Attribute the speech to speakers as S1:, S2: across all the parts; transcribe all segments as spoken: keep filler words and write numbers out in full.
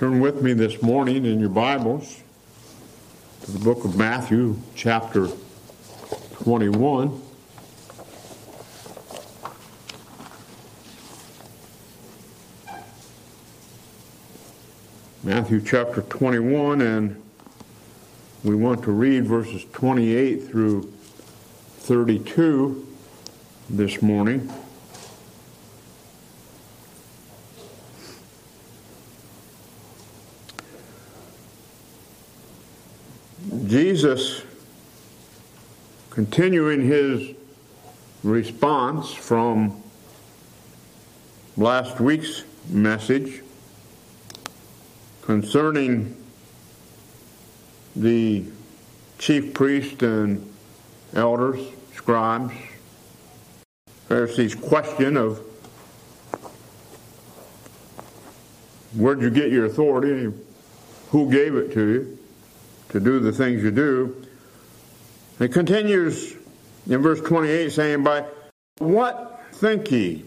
S1: Turn with me this morning in your Bibles to the book of Matthew, chapter twenty-one. Matthew chapter twenty-one, and we want to read verses twenty-eight through thirty-two this morning. Jesus, continuing his response from last week's message concerning the chief priests and elders, scribes, Pharisees' question of where'd you get your authority? Who gave it to you to do the things you do? It continues in verse twenty-eight saying, "By what think ye?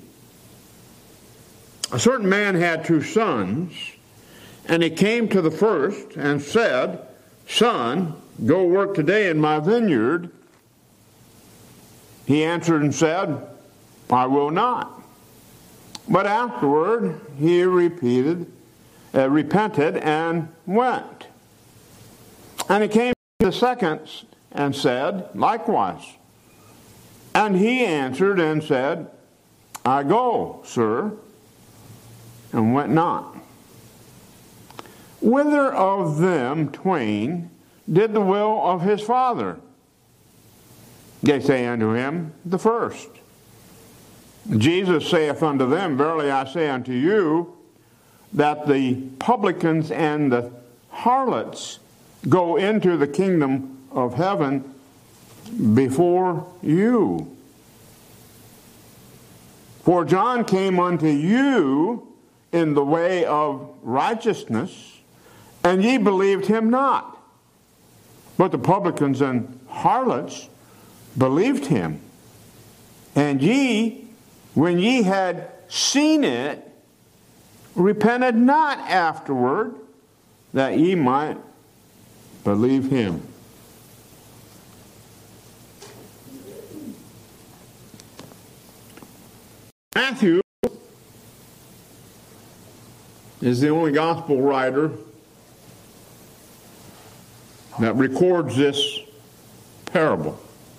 S1: A certain man had two sons, and he came to the first and said, Son, go work today in my vineyard. He answered and said, I will not. But afterward he repeated, uh, repented and went. And he came to the second and said, likewise. And he answered and said, I go, sir, and went not. Whither of them twain did the will of his father? They say unto him, the first. Jesus saith unto them, Verily I say unto you, that the publicans and the harlots go into the kingdom of heaven before you. For John came unto you in the way of righteousness, and ye believed him not. But the publicans and harlots believed him. And ye, when ye had seen it, repented not afterward, that ye might believe him." Matthew is the only gospel writer that records this parable.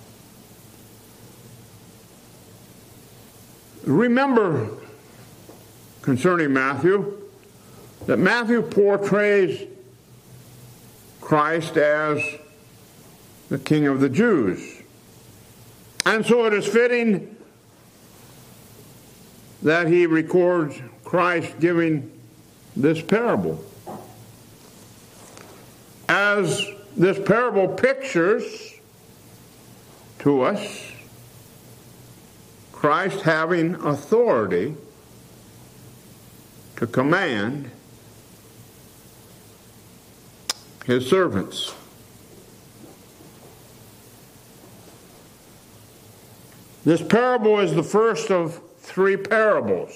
S1: Remember, concerning Matthew, that Matthew portrays Christ as the King of the Jews. And so it is fitting that he records Christ giving this parable. As this parable pictures to us Christ having authority to command his servants. This parable is the first of three parables,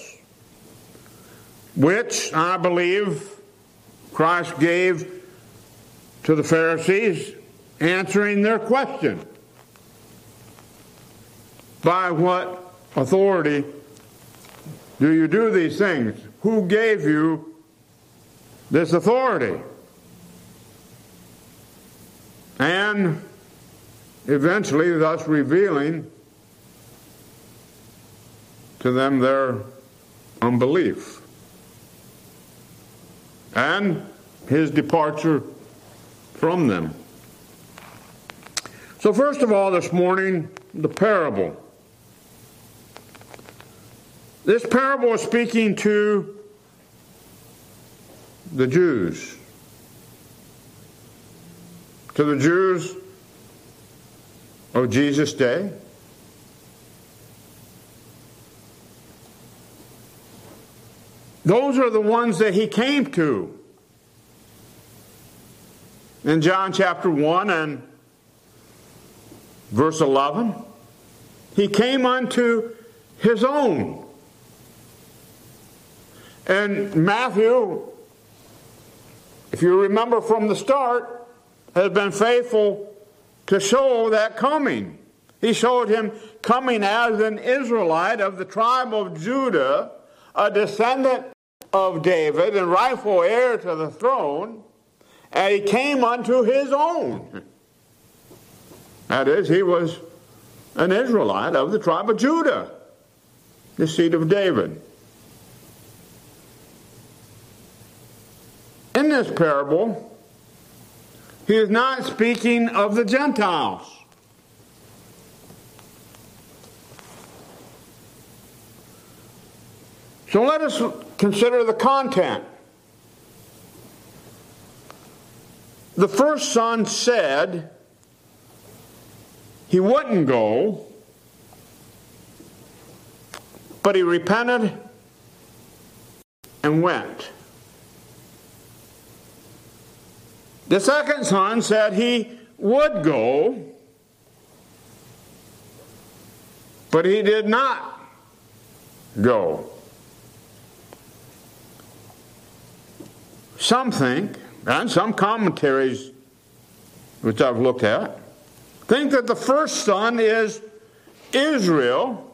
S1: which I believe Christ gave to the Pharisees, answering their question. By what authority do you do these things? Who gave you this authority? And eventually thus revealing to them their unbelief and his departure from them. So first of all this morning, the parable. This parable is speaking to the Jews. To the Jews of Jesus' day. Those are the ones that he came to. In John chapter one and verse eleven, he came unto his own. And Matthew if you remember from the start, has been faithful to show that coming. He showed him coming as an Israelite of the tribe of Judah, a descendant of David and rightful heir to the throne, and he came unto his own. That is, he was an Israelite of the tribe of Judah, the seed of David. In this parable, he is not speaking of the Gentiles. So let us consider the content. The first son said he wouldn't go, but he repented and went. The second son said he would go, but he did not go. Some think, and some commentaries which I've looked at, think that the first son is Israel,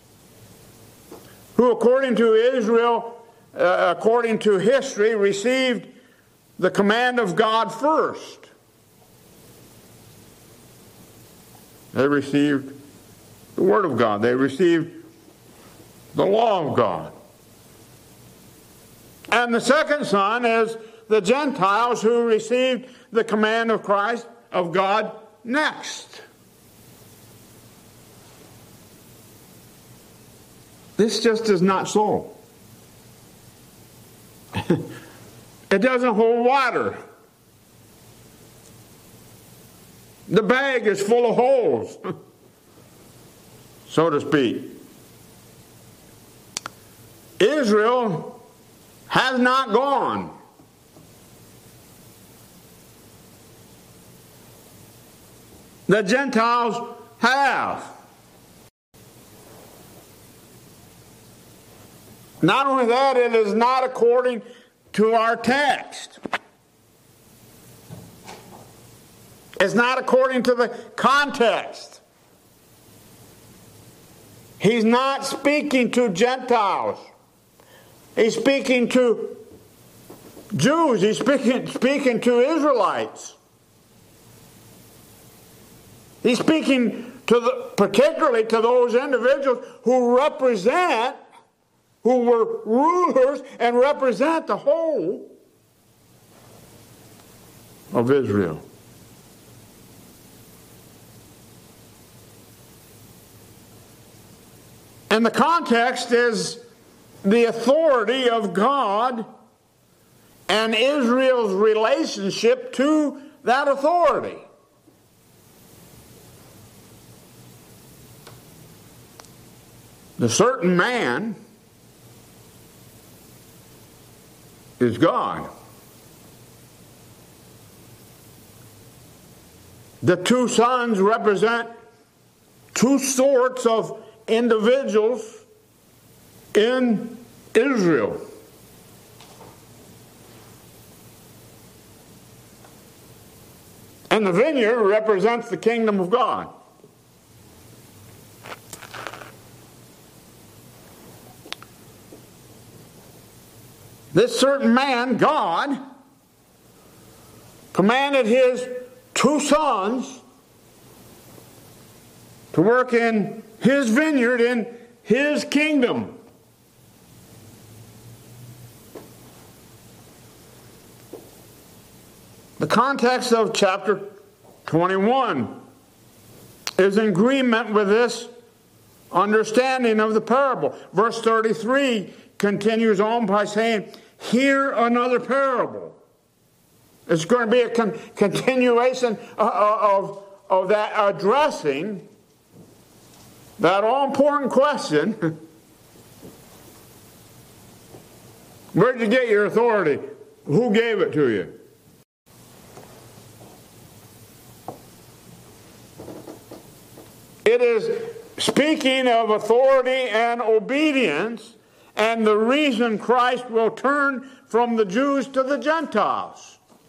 S1: who according to Israel, uh, according to history, received the command of God first. They received the Word of God. They received the law of God. And the second son is the Gentiles who received the command of Christ, of God, next. This just is not so. It doesn't hold water. The bag is full of holes, so to speak. Israel has not gone. The Gentiles have. Not only that, it is not according to our text. It's not according to the context. He's not speaking to Gentiles. He's speaking to Jews. He's speaking, speaking to Israelites. He's speaking to the, particularly to those individuals who represent, who were rulers and represent the whole of Israel. And the context is the authority of God and Israel's relationship to that authority. The certain man is God. The two sons represent two sorts of individuals in Israel. And the vineyard represents the kingdom of God. This certain man, God, commanded his two sons to work in his vineyard in his kingdom. The context of chapter twenty-one is in agreement with this understanding of the parable. Verse thirty-three continues on by saying, hear another parable. It's going to be a con- continuation of, of that addressing that all-important question, where did you get your authority? Who gave it to you? It is speaking of authority and obedience and the reason Christ will turn from the Jews to the Gentiles.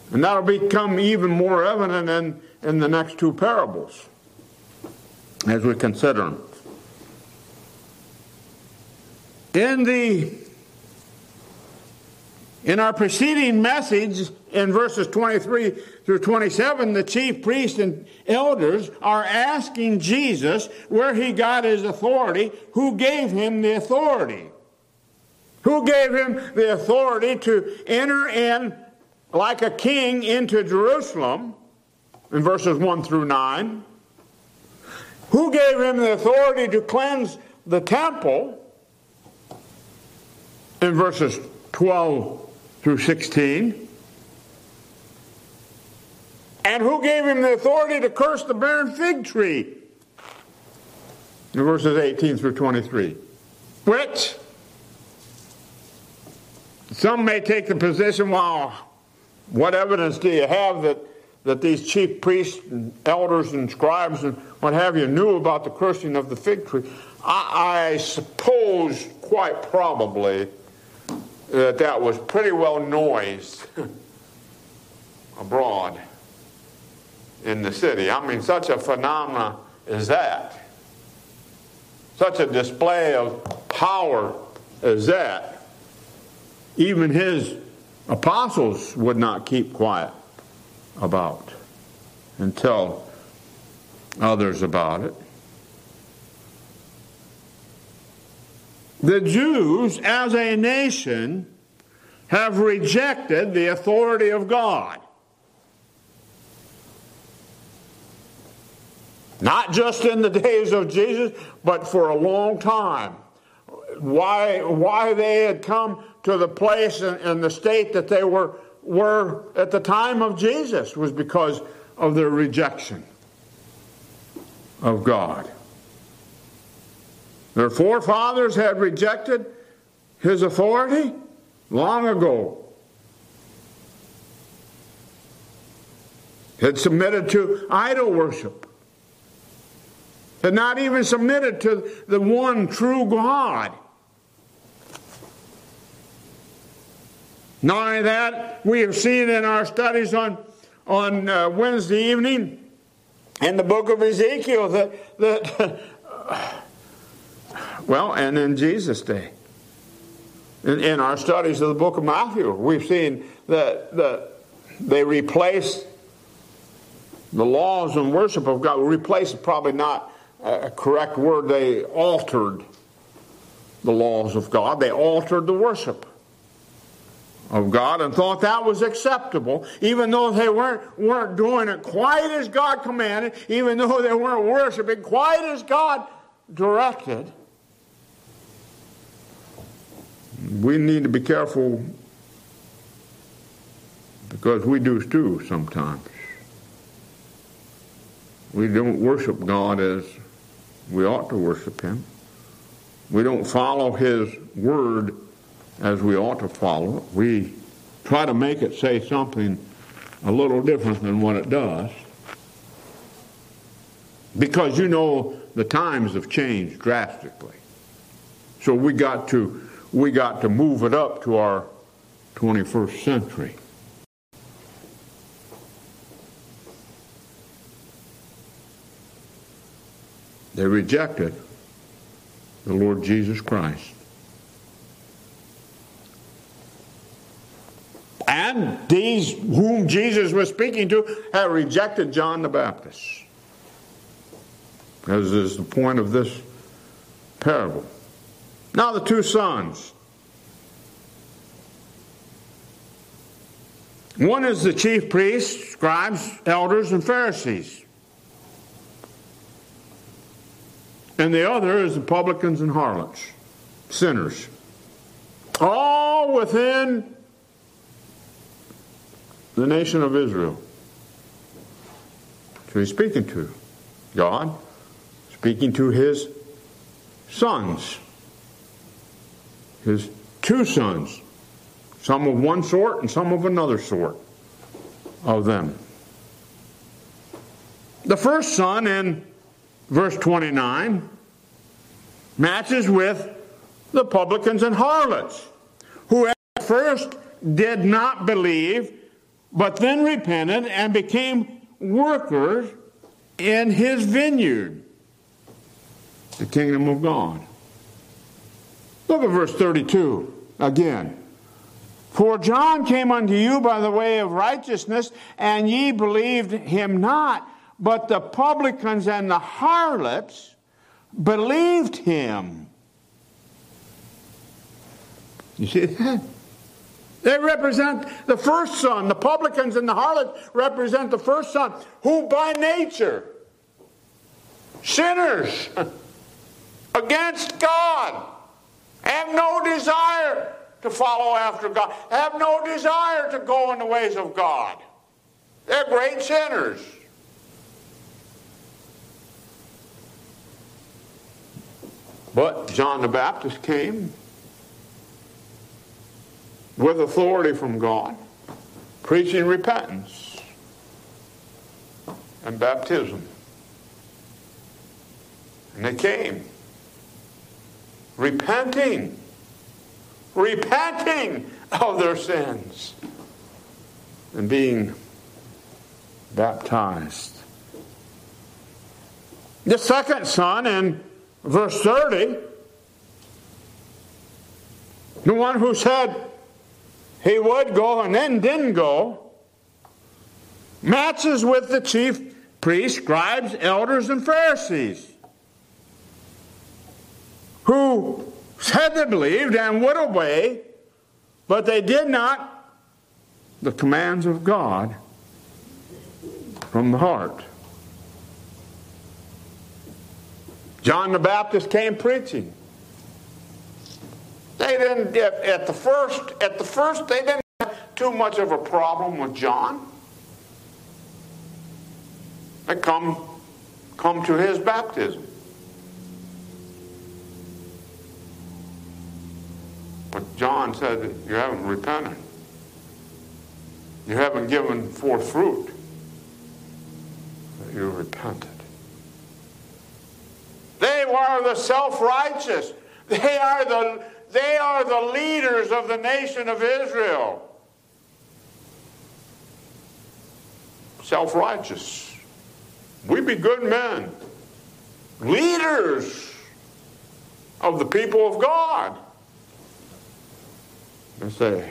S1: And that'll become even more evident in, in the next two parables as we consider them. In the in our preceding message, in verses twenty-three through twenty-seven, the chief priests and elders are asking Jesus where he got his authority, who gave him the authority. Who gave him the authority to enter in like a king into Jerusalem, in verses one through nine. Who gave him the authority to cleanse the temple, in verses twelve through sixteen. And who gave him the authority to curse the barren fig tree, in verses eighteen through twenty-three. Which some may take the position, well, what evidence do you have that, that these chief priests and elders and scribes and what have you knew about the cursing of the fig tree? I, I suppose quite probably that that was pretty well noised abroad in the city. I mean, such a phenomenon as that, such a display of power as that, even his apostles would not keep quiet about and tell others about it. The Jews, as a nation, have rejected the authority of God. Not just in the days of Jesus, but for a long time. Why, why they had come to the place and, and the state that they were, were at the time of Jesus was because of their rejection of God. Their forefathers had rejected his authority long ago. Had submitted to idol worship. Had not even submitted to the one true God. Not only that, we have seen in our studies on, on uh, Wednesday evening in the book of Ezekiel that, that well, and in Jesus' day. In, in our studies of the book of Matthew, we've seen that, that they replaced the laws and worship of God. Replaced is probably not a correct word. They altered the laws of God. They altered the worship of God and thought that was acceptable, even though they weren't, weren't doing it quite as God commanded, even though they weren't worshiping quite as God directed. We need to be careful because we do too sometimes. We don't worship God as we ought to worship Him. We don't follow His word as we ought to follow it. We try to make it say something a little different than what it does. Because you know the times have changed drastically. So we got to we got to move it up to our twenty-first century. They rejected the Lord Jesus Christ. And these whom Jesus was speaking to have rejected John the Baptist. As is the point of this parable. Now the two sons. One is the chief priests, scribes, elders, and Pharisees. And the other is the publicans and harlots, sinners. All within the nation of Israel. So he's speaking to God, speaking to his sons, his two sons, some of one sort and some of another sort of them. The first son in verse twenty-nine matches with the publicans and harlots, who at first did not believe but then repented and became workers in his vineyard, the kingdom of God. Look at verse thirty-two again. For John came unto you by the way of righteousness, and ye believed him not, but the publicans and the harlots believed him. You see that? They represent the first son. The publicans and the harlots represent the first son, who by nature, sinners against God, have no desire to follow after God, have no desire to go in the ways of God. They're great sinners. But John the Baptist came with authority from God, preaching repentance and baptism. And they came repenting, repenting of their sins and being baptized. The second son in verse thirty, the one who said he would go and then didn't go, matches with the chief priests, scribes, elders, and Pharisees, who said they believed and would obey, but they did not the commands of God from the heart. John the Baptist came preaching. They didn't at the first at the first they didn't have too much of a problem with John. They come come to his baptism. But John said that you haven't repented. You haven't given forth fruit. You repented. They were the self-righteous. They are the They are the leaders of the nation of Israel. Self-righteous. We be good men. Leaders of the people of God. They say,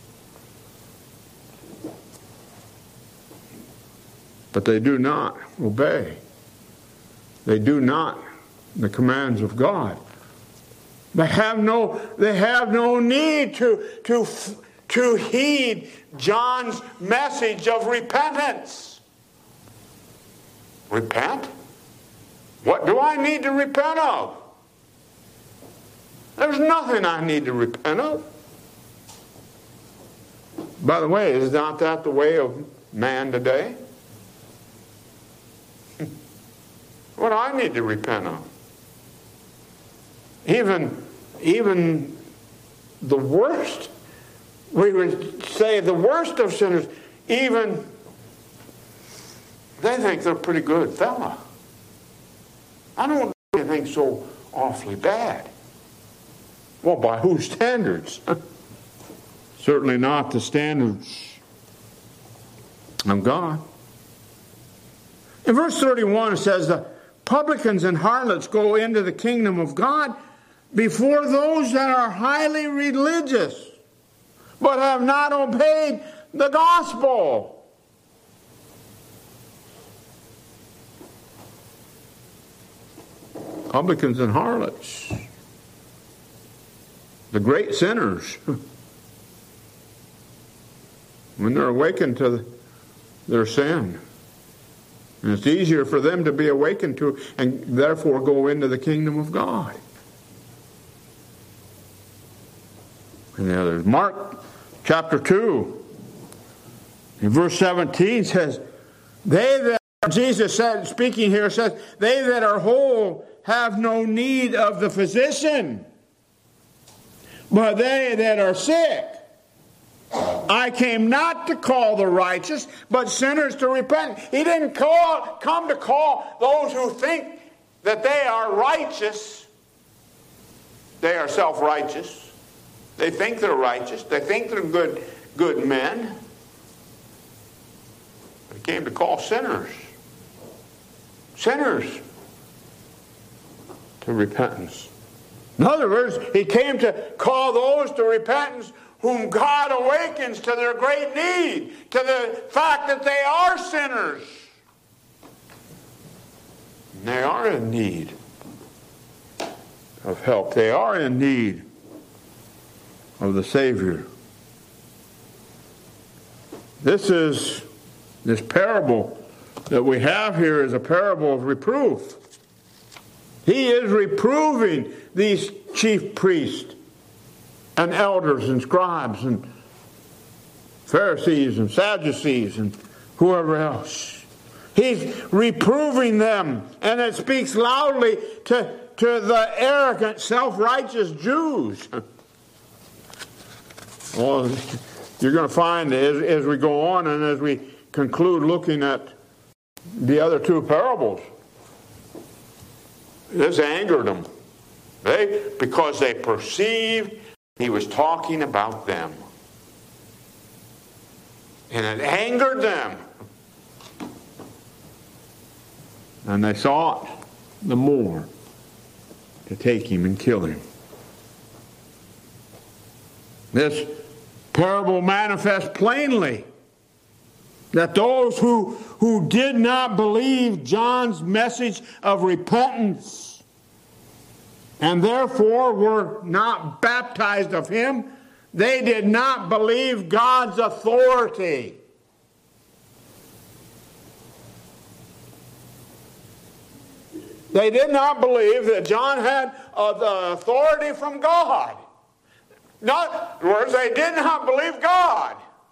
S1: but they do not obey. They do not the commands of God. They have no, they have no need to, to, to heed John's message of repentance. Repent? What do I need to repent of? There's nothing I need to repent of. By the way, is not that the way of man today? What do I need to repent of? Even, even the worst, we would say the worst of sinners, even they think they're a pretty good fella. I don't do anything so awfully bad. Well, by whose standards? Certainly not the standards of God. In verse thirty-one it says, the publicans and harlots go into the kingdom of God before those that are highly religious, but have not obeyed the gospel. Publicans and harlots, the great sinners, when they're awakened to their sin. And it's easier for them to be awakened to and therefore go into the kingdom of God. And the others. Mark chapter two, in verse seventeen says, they that, Jesus said, speaking here, says, they that are whole have no need of the physician, but they that are sick. I came not to call the righteous, but sinners to repent. He didn't call, come to call those who think that they are righteous. They are self-righteous. They think they're righteous. They think they're good, good men. came to call sinners. Sinners to repentance. In other words, he came to call those to repentance whom God awakens to their great need, to the fact that they are sinners. And they are in need of help. They are in need of the Savior. This is, this parable that we have here is a parable of reproof. He is reproving these chief priests and elders and scribes and Pharisees and Sadducees and whoever else. He's reproving them, and it speaks loudly to, to the arrogant, self-righteous Jews. Well, you're going to find as, as we go on and as we conclude looking at the other two parables, this angered them. They, because they perceived he was talking about them. And it angered them. And they sought the more to take him and kill him. This parable manifests plainly that those who, who did not believe John's message of repentance and therefore were not baptized of him, they did not believe God's authority. They did not believe that John had uh, the authority from God. In other words, they did not believe God.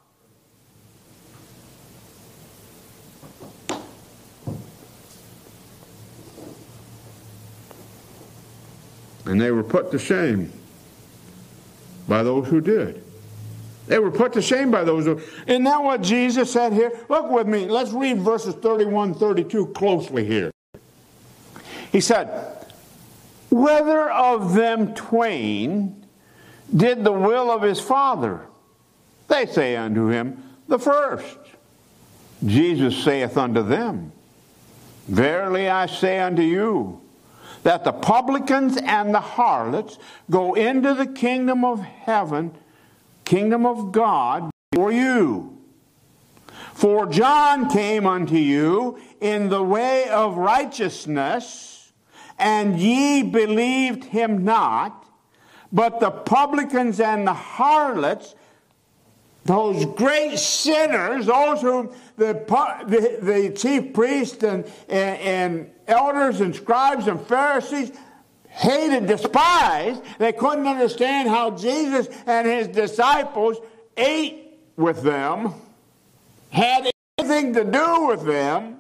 S1: And they were put to shame by those who did. They were put to shame by those who... Isn't that what Jesus said here? Look with me. Let's read verses thirty-one, thirty-two closely here. He said, "Whether of them twain did the will of his Father? They say unto him, the first. Jesus saith unto them, Verily I say unto you, that the publicans and the harlots go into the kingdom of heaven, kingdom of God, before you. For John came unto you in the way of righteousness, and ye believed him not, but the publicans and the harlots, those great sinners, those whom the, the, the chief priests and, and, and elders and scribes and Pharisees hated, despised, they couldn't understand how Jesus and his disciples ate with them, had anything to do with them,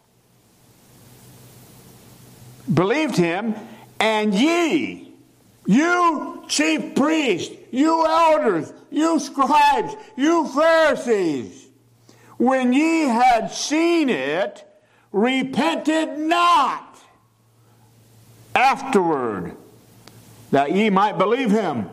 S1: believed him, and ye, you chief priests, you elders, you scribes, you Pharisees, when ye had seen it, repented not afterward, that ye might believe him.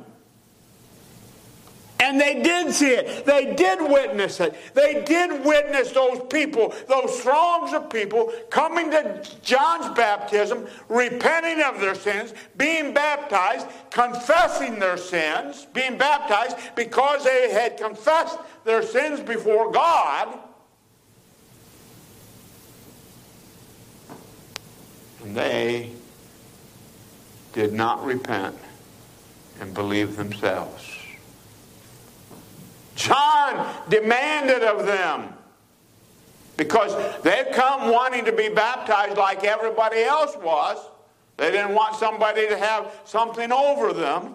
S1: And they did see it. They did witness it. They did witness those people, those throngs of people coming to John's baptism, repenting of their sins, being baptized, confessing their sins, being baptized because they had confessed their sins before God. And they did not repent and believe themselves. John demanded of them, because they've come wanting to be baptized like everybody else was. They didn't want somebody to have something over them.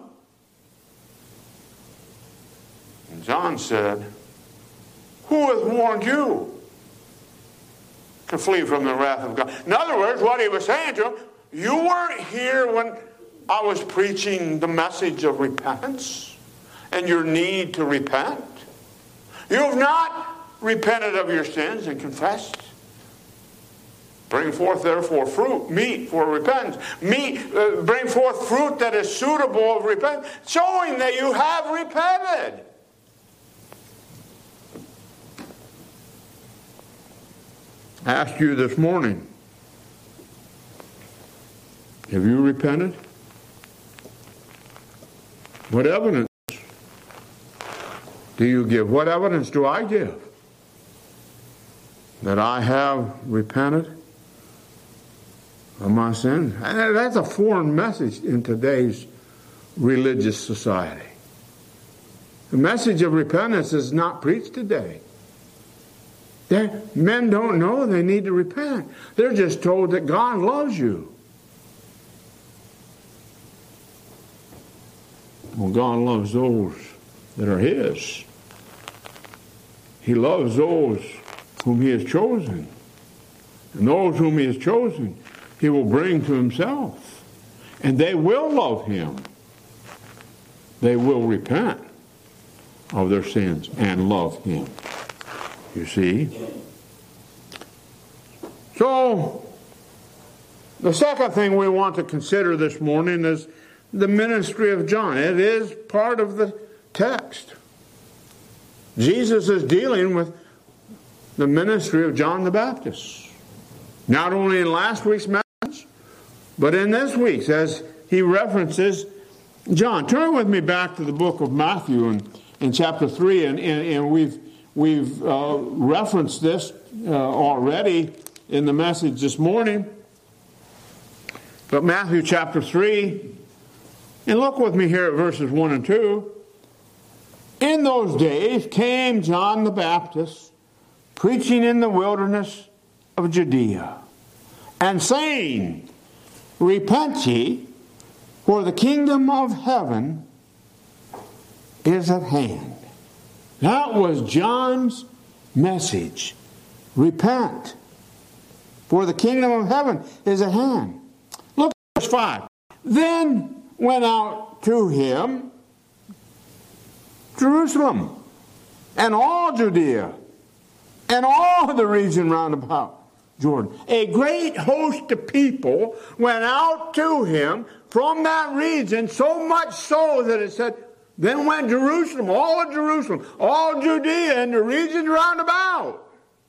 S1: And John said, who hath warned you to flee from the wrath of God? In other words, what he was saying to them, you weren't here when I was preaching the message of repentance and your need to repent. You have not repented of your sins and confessed. Bring forth therefore fruit, meat for repentance. Meat, uh, bring forth fruit that is suitable of repentance, showing that you have repented. ask you this morning, have you repented? What evidence do you give? What evidence do I give that I have repented of my sins? And that's a foreign message in today's religious society. The message of repentance is not preached today. They're, men don't know they need to repent. They're just told that God loves you. Well, God loves those that are His. He loves those whom He has chosen. And those whom He has chosen, He will bring to Himself. And they will love Him. They will repent of their sins and love Him. You see? So, the second thing we want to consider this morning is the ministry of John. It is part of the text. Jesus is dealing with the ministry of John the Baptist. Not only in last week's message, but in this week's, as he references John. Turn with me back to the book of Matthew in, in chapter three, and, and, and we've, we've uh, referenced this uh, already in the message this morning. But Matthew chapter three, and look with me here at verses one and two. In those days came John the Baptist, preaching in the wilderness of Judea, and saying, Repent ye, for the kingdom of heaven is at hand. That was John's message. Repent, for the kingdom of heaven is at hand. Look at verse five. Then went out to him Jerusalem, and all Judea, and all the region round about Jordan. A great host of people went out to him from that region, so much so that it said, then went Jerusalem, all of Jerusalem, all Judea, and the region round about,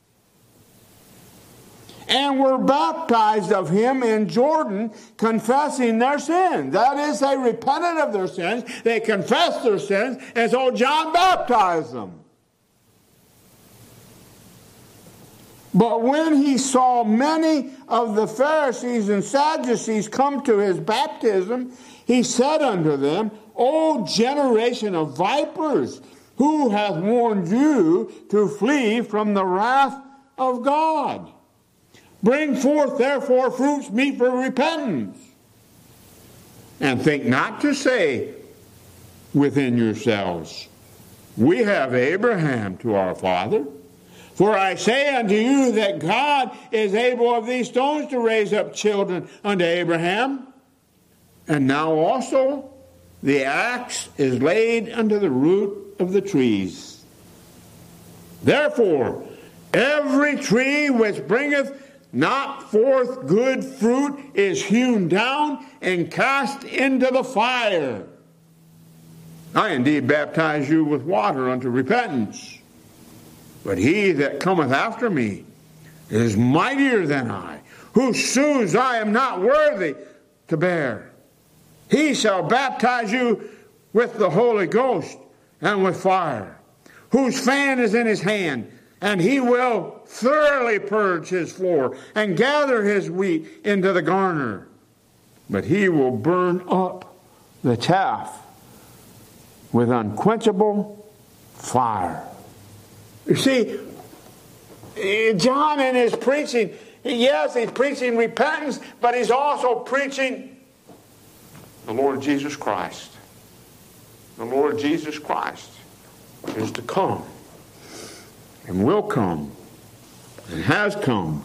S1: and were baptized of him in Jordan, confessing their sins. That is, they repented of their sins, they confessed their sins, and so John baptized them. But when he saw many of the Pharisees and Sadducees come to his baptism, he said unto them, O generation of vipers, who hath warned you to flee from the wrath of God? Bring forth therefore fruits meet for repentance. And think not to say within yourselves, We have Abraham to our father. For I say unto you that God is able of these stones to raise up children unto Abraham. And now also the axe is laid unto the root of the trees. Therefore, every tree which bringeth not forth good fruit is hewn down and cast into the fire. I indeed baptize you with water unto repentance. But he that cometh after me is mightier than I, whose shoes I am not worthy to bear. He shall baptize you with the Holy Ghost and with fire, whose fan is in his hand, and he will thoroughly purge his floor and gather his wheat into the garner. But he will burn up the chaff with unquenchable fire. You see, John in his preaching, yes, he's preaching repentance, but he's also preaching the Lord Jesus Christ. The Lord Jesus Christ is to come, and will come, and has come.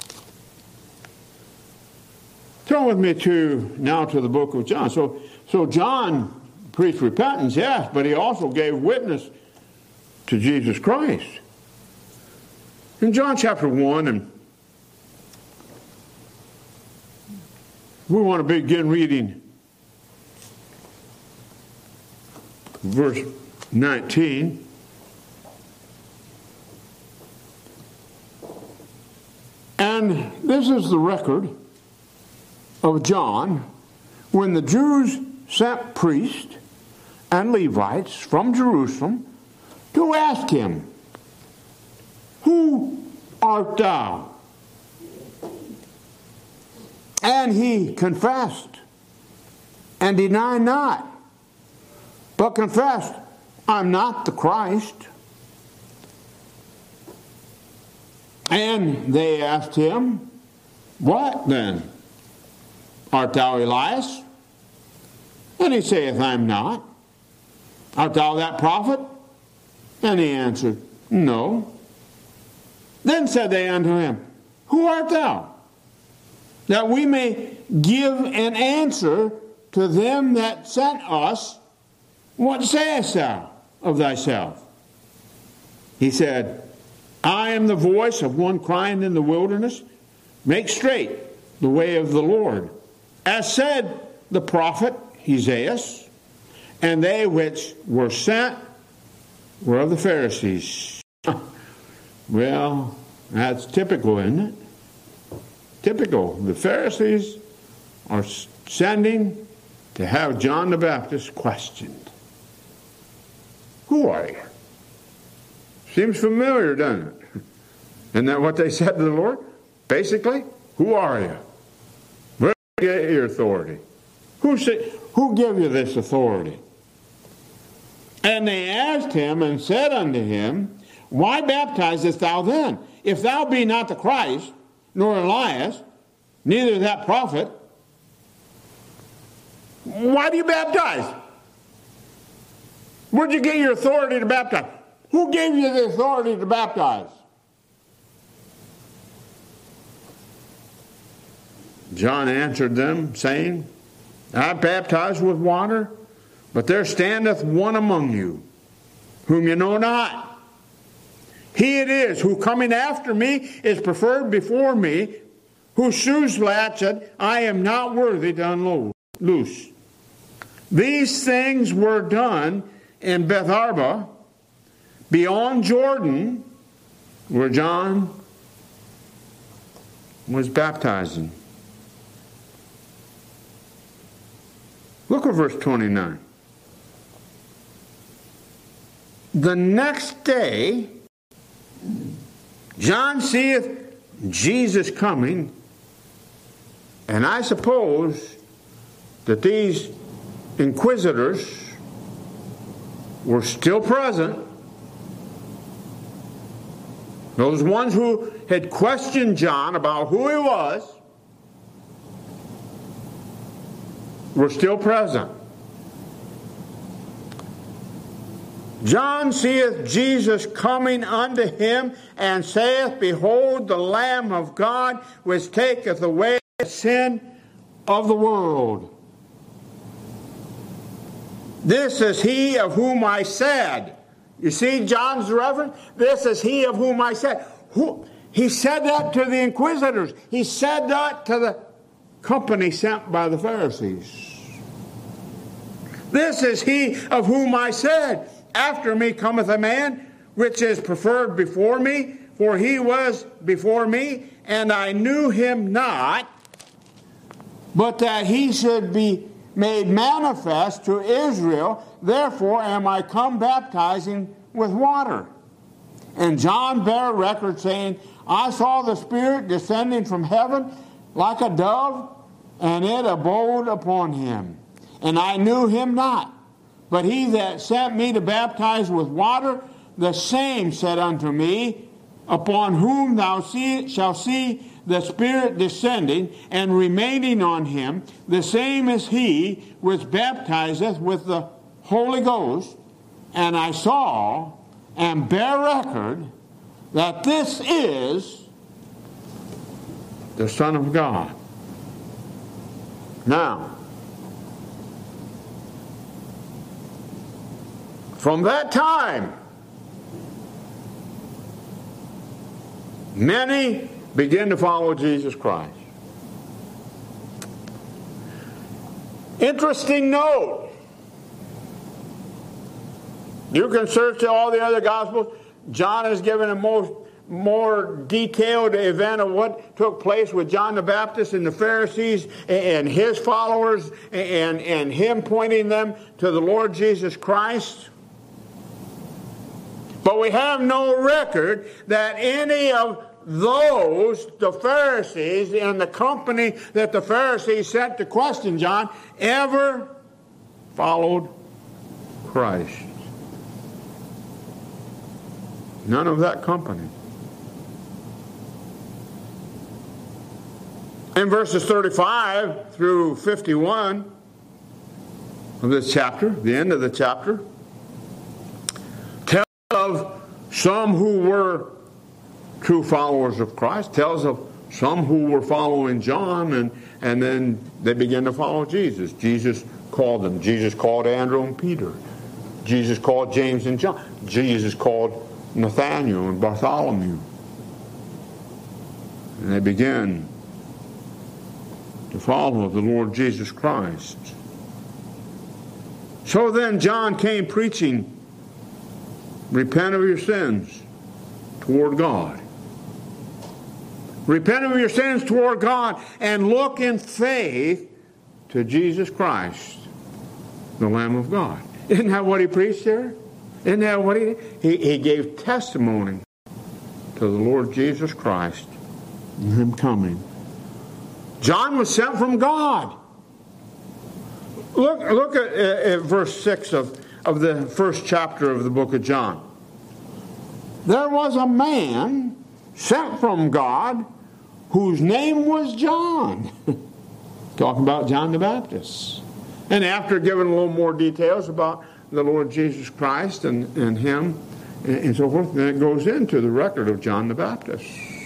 S1: Turn with me to now to the book of John. So, so John preached repentance, yes, but he also gave witness to Jesus Christ. In John chapter one, and we want to begin reading verse nineteen. And this is the record of John when the Jews sent priests and Levites from Jerusalem to ask him, "Who art thou?" And he confessed and denied not, but confessed, "I'm not the Christ." And they asked him, "What then? Art thou Elias?" And he saith, "I'm not." "Art thou that prophet?" And he answered, "No." Then said they unto him, "Who art thou? That we may give an answer to them that sent us, what sayest thou of thyself?" He said, "I am the voice of one crying in the wilderness, make straight the way of the Lord, as said the prophet Isaiah." And they which were sent were of the Pharisees. Well, that's typical, isn't it? Typical. The Pharisees are sending to have John the Baptist questioned. Who are you? Seems familiar, doesn't it? Isn't that what they said to the Lord? Basically, who are you? Where do you get your authority? Who say, who gave you this authority? And they asked him and said unto him, "Why baptizest thou then? If thou be not the Christ, nor Elias, neither that prophet, why do you baptize? Where'd you get your authority to baptize? Who gave you the authority to baptize?" John answered them, saying, "I baptize with water, but there standeth one among you, whom you know not. He it is who coming after me is preferred before me, whose shoes latchet I am not worthy to unloose. These things were done in Bethabara, beyond Jordan, where John was baptizing." Look at verse twenty-nine. "The next day, John seeth Jesus coming," and I suppose that these inquisitors were still present. Those ones who had questioned John about who he was were still present. "John seeth Jesus coming unto him, and saith, Behold the Lamb of God, which taketh away the sin of the world. This is he of whom I said." You see John's reference? This is he of whom I said. Who? He said that to the inquisitors. He said that to the company sent by the Pharisees. "This is he of whom I said, After me cometh a man, which is preferred before me, for he was before me, and I knew him not, but that he should be made manifest to Israel. Therefore am I come baptizing with water. And John bare record, saying, I saw the Spirit descending from heaven like a dove, and it abode upon him. And I knew him not. But he that sent me to baptize with water, the same said unto me, Upon whom thou see, shalt see the Spirit descending and remaining on him, the same is he which baptizeth with the Holy Ghost. And I saw and bear record that this is the Son of God. Now, from that time, many begin to follow Jesus Christ. Interesting note. You can search all the other Gospels. John is given a most more detailed event of what took place with John the Baptist and the Pharisees and his followers and, and him pointing them to the Lord Jesus Christ. But we have no record that any of those, the Pharisees and the company that the Pharisees sent to question John, ever followed Christ. None of that company. In verses thirty-five through fifty-one of this chapter, the end of the chapter, tells of some who were true followers of Christ, tells of some who were following John, and, and then they began to follow Jesus. Jesus called them. Jesus called Andrew and Peter. Jesus called James and John. Jesus called Nathanael and Bartholomew. And they began to follow the Lord Jesus Christ. So then John came preaching, repent of your sins toward God. Repent of your sins toward God and look in faith to Jesus Christ, the Lamb of God. Isn't that what he preached there? Isn't that what he did? He, he gave testimony to the Lord Jesus Christ and him coming. John was sent from God. Look, look at, at verse six of, of the first chapter of the book of John. There was a man sent from God whose name was John. Talking about John the Baptist. And after giving a little more details about the Lord Jesus Christ and, and him and, and so forth, then it goes into the record of John the Baptist.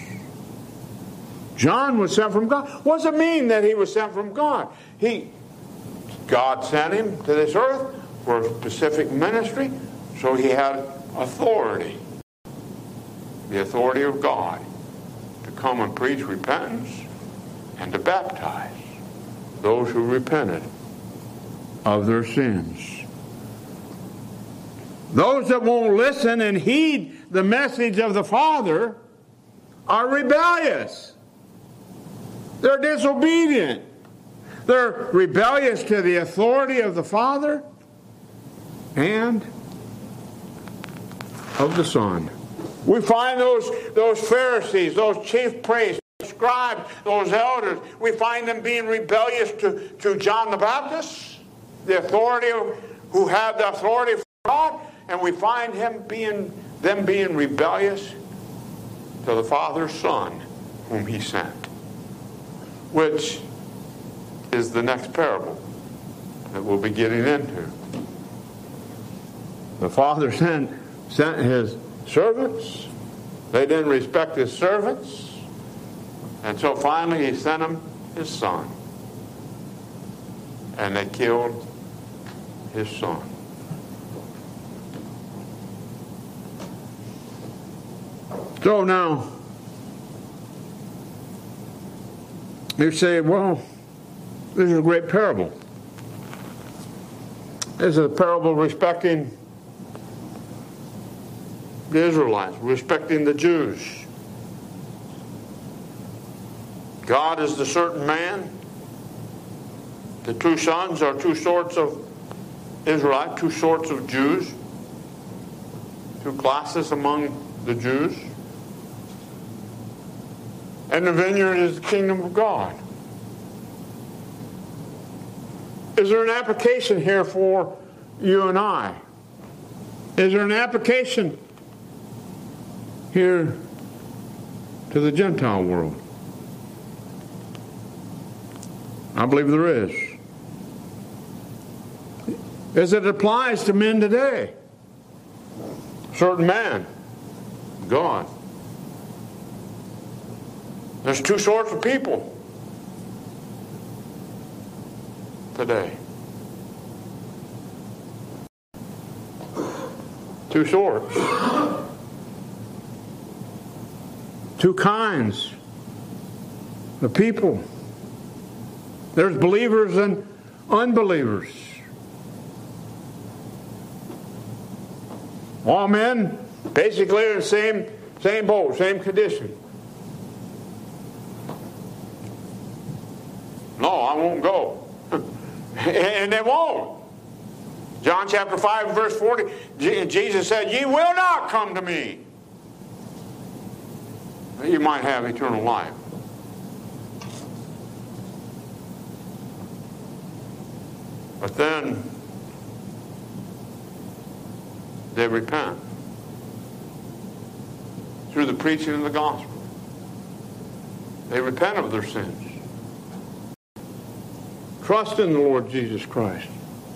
S1: John was sent from God. What does it mean that he was sent from God? He, God sent him to this earth for a specific ministry, so he had authority. The authority of God to come and preach repentance and to baptize those who repented of their sins. Those that won't listen and heed the message of the Father are rebellious. They're disobedient. They're rebellious to the authority of the Father and of the Son. We find those, those Pharisees, those chief priests, scribes, those elders, we find them being rebellious to, to John the Baptist, the authority of, who had the authority from God, and we find him being them being rebellious to the Father's Son, whom he sent, which is the next parable that we'll be getting into. The Father sent, sent his servants. They didn't respect his servants. And so finally he sent them his Son. And they killed his Son. So now, you say, well, this is a great parable. This is a parable respecting the Israelites, respecting the Jews. God is the certain man. The two sons are two sorts of Israelites, two sorts of Jews, two classes among the Jews. And the vineyard is the kingdom of God. Is there an application here for you and I? Is there an application here to the Gentile world? I believe there is. As it applies to men today. Certain man, God. There's two sorts of people today. Two sorts. Two kinds of people. There's believers and unbelievers. All men basically are the same Same boat, same condition. No, I won't go. And they won't. John chapter five, verse forty, Jesus said, ye will not come to me. You might have eternal life. But then they repent through the preaching of the gospel. They repent of their sins. Trust in the Lord Jesus Christ.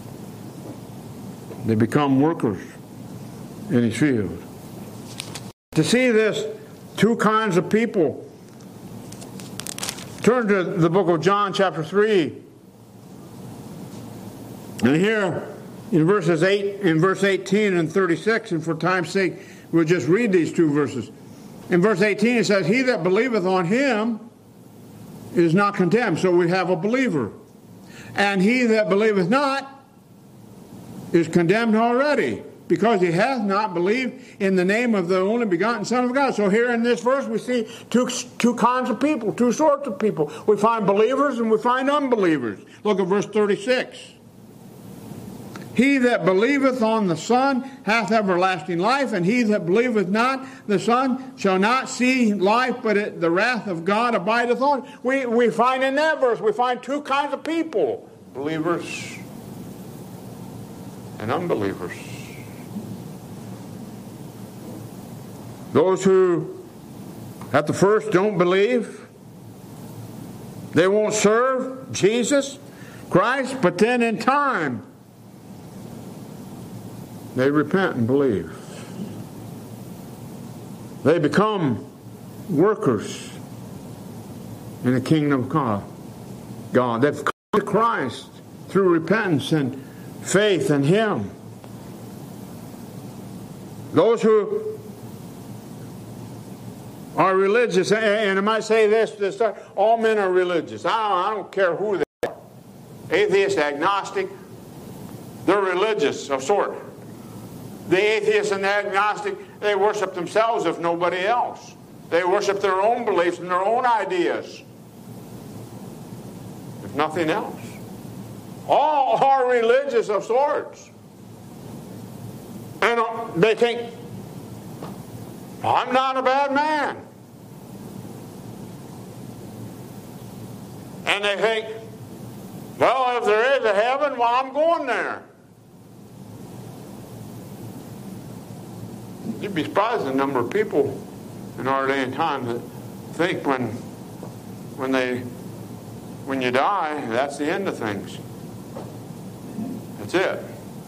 S1: They become workers in His field. To see this, two kinds of people. Turn to the book of John chapter three. And here in verses eight, in verse eighteen and thirty-six, and for time's sake, we'll just read these two verses. In verse eighteen it says, he that believeth on Him is not condemned. So we have a believer. And he that believeth not is condemned already, because he hath not believed in the name of the only begotten Son of God. So here in this verse we see two, two kinds of people, two sorts of people. We find believers and we find unbelievers. Look at verse thirty-six. He that believeth on the Son hath everlasting life, and he that believeth not the Son shall not see life, but it, the wrath of God abideth on. We, we find in that verse, we find two kinds of people, believers and unbelievers. Those who at the first don't believe, they won't serve Jesus Christ, but then in time they repent and believe. They become workers in the kingdom of God. God. They've come to Christ through repentance and faith in Him. Those who are religious, and I might say this, this all men are religious. I don't, I don't care who they are. Atheist, agnostic, they're religious of sort. The atheist and the agnostic, they worship themselves if nobody else. They worship their own beliefs and their own ideas, if nothing else. All are religious of sorts. And they think, I'm not a bad man. And they think, well, if there is a heaven, well, I'm going there. You'd be surprised the number of people in our day and time that think when when they when you die, that's the end of things. That's it.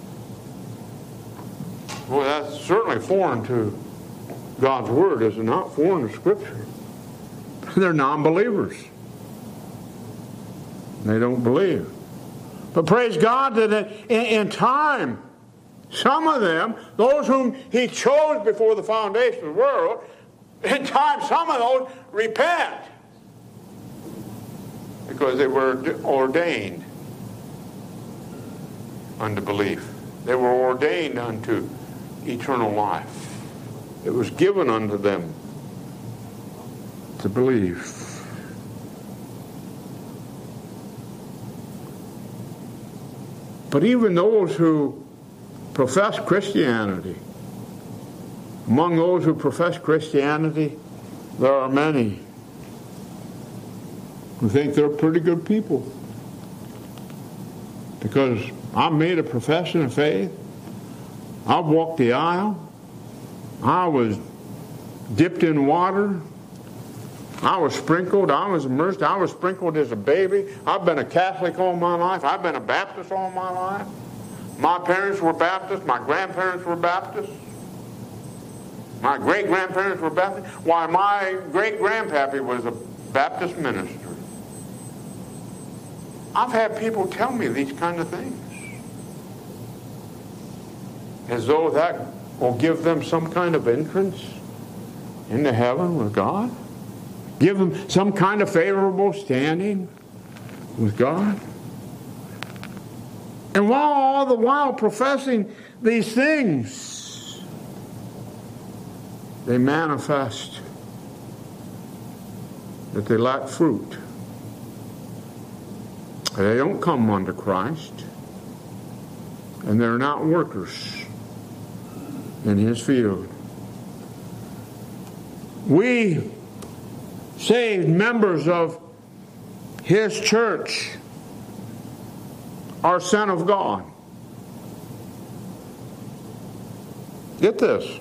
S1: Well, that's certainly foreign to God's Word, is it not? Foreign to Scripture. They're non-believers. They don't believe. But praise God that in, in time, some of them, those whom He chose before the foundation of the world, in time some of those repent because they were ordained unto belief. They were ordained unto eternal life. It was given unto them to believe. But even those who profess Christianity, among those who profess Christianity, there are many who think they're pretty good people. Because I've made a profession of faith. I've walked the aisle. I was dipped in water. I was sprinkled. I was immersed. I was sprinkled as a baby. I've been a Catholic all my life. I've been a Baptist all my life. My parents were Baptists. My grandparents were Baptists. My great-grandparents were Baptists. Why, my great-grandpappy was a Baptist minister. I've had people tell me these kind of things, as though that will give them some kind of entrance into heaven with God, give them some kind of favorable standing with God. And while all the while professing these things, they manifest that they lack fruit. They don't come unto Christ, and they're not workers in His field. We, saved members of His church, are sent of God. Get this.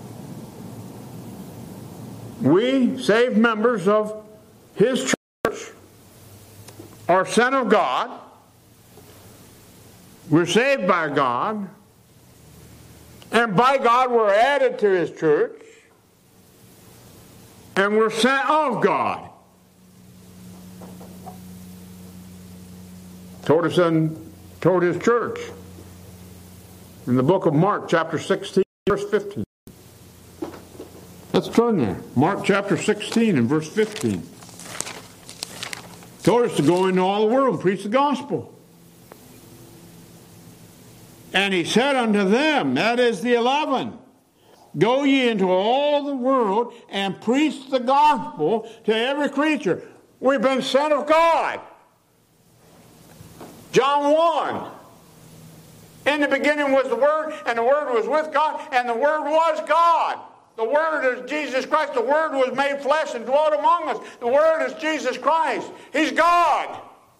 S1: We, saved members of His church, are sent of God. We're saved by God. And by God we're added to His church. And we're sent of God. Told us in, told His church in the book of Mark, chapter sixteen, verse fifteen. Let's turn there. Mark chapter sixteen and verse fifteen. Told us to go into all the world and preach the gospel. And He said unto them, that is the eleven, go ye into all the world and preach the gospel to every creature. We've been sent of God. John one. In the beginning was the Word, and the Word was with God, and the Word was God. The Word is Jesus Christ. The Word was made flesh and dwelt among us. The Word is Jesus Christ. He's God.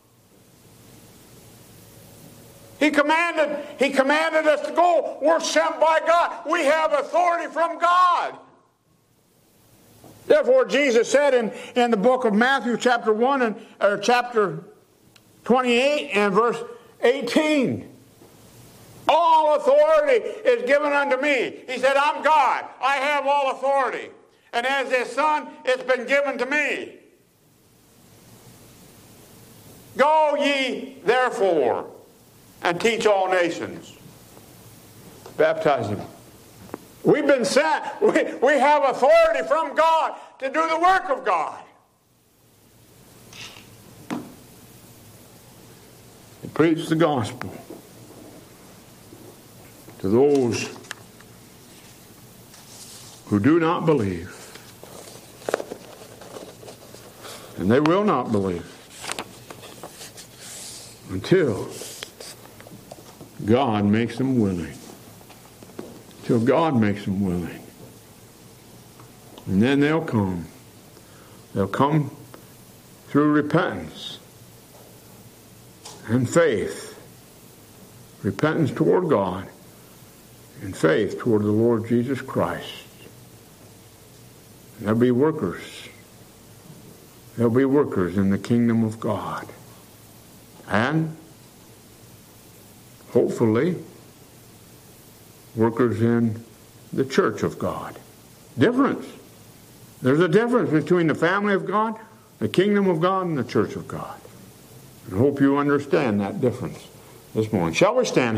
S1: He commanded, He commanded us to go. We're sent by God. We have authority from God. Therefore, Jesus said in, in the book of Matthew, chapter one and or chapter twenty-eight and verse eighteen, all authority is given unto me. He said, I'm God. I have all authority. And as His Son, it's been given to me. Go ye, therefore, and teach all nations. Baptize them. We've been sent. We, we have authority from God to do the work of God. And preach the gospel to those who do not believe. And they will not believe until God makes them willing. Till God makes them willing. And then they'll come. They'll come through repentance and faith. Repentance toward God and faith toward the Lord Jesus Christ. And there'll be workers. There'll be workers in the kingdom of God. And hopefully, workers in the church of God. Difference. There's a difference between the family of God, the kingdom of God, and the church of God. I hope you understand that difference this morning. Shall we stand?